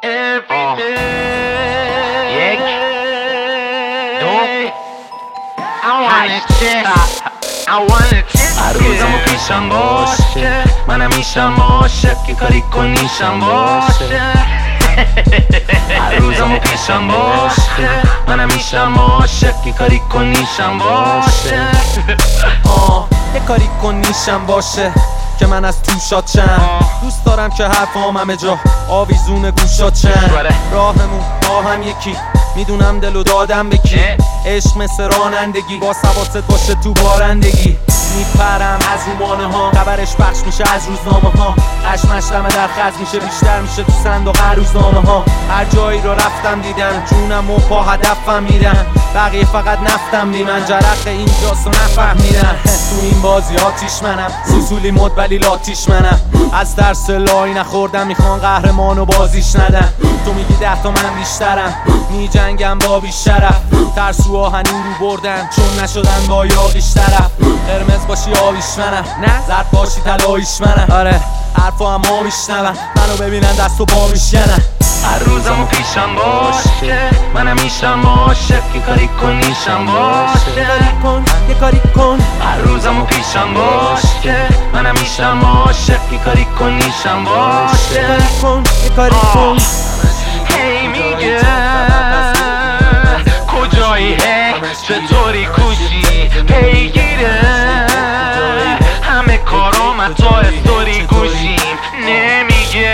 یک دو هر روزمو پیشم باشه، منم میشم عاشق که کاری کنیشم باشه. هر روزمو پیشم باشه، منم میشم عاشق که کاری کنیشم باشه. یه کاری کنیشم باشه که من از تو شاد شم. دوست دارم که حرفام همه جا آویزون گوشات شم. راهمون با هم یکی، میدونم دلو دادم به کی. عشق مثل رانندگی، با حواست باشه تو بارندگی. میپرم از رومانه ها، خبرش پخش میشه از روزنامه ها. خشمش دمه در خز میشه، بیشتر میشه تو صندوق هر روزنامه ها. هر جایی رو رفتم دیدم، جونم و پا هدفم میرن. بقیه فقط نفتم بیمن، جرق اینجاست و نفهمیدن. تو این بازی آتیش منم، سوسولی مد ولی لاتیش منم. از درس لای نخوردم، میخوان قهرمانو بازیش ندن. تو میگی 10 تا من بیشترم، میجنگم با بیشرف. ترسو آهنین رو بردن چون نشدن با یاقیش طرف. قرمز باشی آبیش منم، زرد باشی طلاییش منم. آره حرفا هم ها میشنون، منو ببینن دست و پا میشکنن. هر روزمو پیشم باشه، منم میشم عاشق که کاری کنیشم باشه. یه کاری کن. هر روزمو پیشم باشه، منم میشم عاشق که کاری کنیشم باشه. یه کاری کن. هی میگه کجایی، هی چطوری کوشی پیگیره. همه کارام تو استوری گوشیم نمیگه.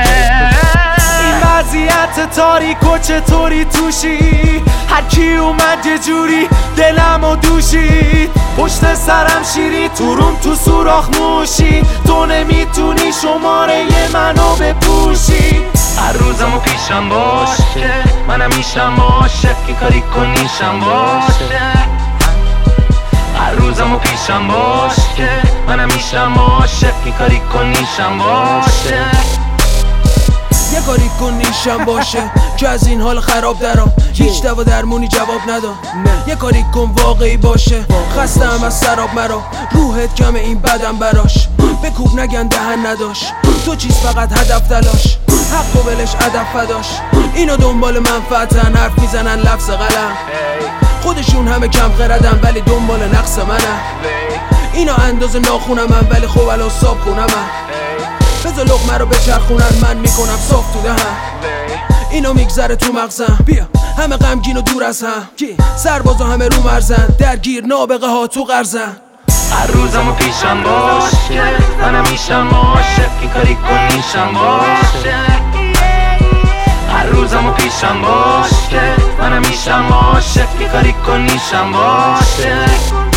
این وضعیت تاریک و چطوری توشی؟ هر کی اومد یه جوری دلمو دوشید. پشت سرم شیری تو روم تو سوراخ موشی. تو نمیتونی شماره منو بپوشی. هر روزمو پیشم باشه، منم میشم عاشق که کاری کنیشم باشه. هر روزمو پیشم باشه، منم میشم عاشق که کاری کنیشم باشه. یه کاری کنیشم باشه که از این حال خراب درام. هیچ دوا درمونی جواب نداد. یه کاری کن واقعی باشه، خستم از سراب مرا. روحت کمه این بدم براش، بکوب نگن دهن نداشت. تو چیز فقط هدف تلاش، حق و ولش ادب فداش. اینو دنبال منفعتن، حرف میزنن لفظ قلم. خودشون همه کم خردن ولی دنبال نقص منم. اینا اندازه ناخونمن ولی خب الان صاحب خونمن. بذار لقمه رو بچرخونن، من میکنم صاف تو دهن. اینا میگذره تو مغزم، بیا همه غمگین و دور از هم. سربازا همه رو مرزن، درگیر نابغه ها تو غرزن. هر روزمو پیشم باشه، منم میشم عاشق که کاری کنیشم باشه. هر روزمو پیشم باشه، منم میشم عاشق که کاری کنیشم باشه.